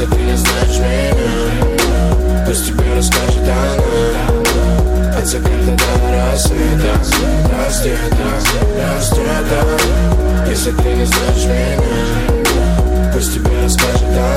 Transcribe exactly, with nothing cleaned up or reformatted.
Если ты не знаешь меня, пусть тебе расскажет она. От заката до рассвета, рассвета, рассвета. Если ты не знаешь меня, пусть тебе расскажет она.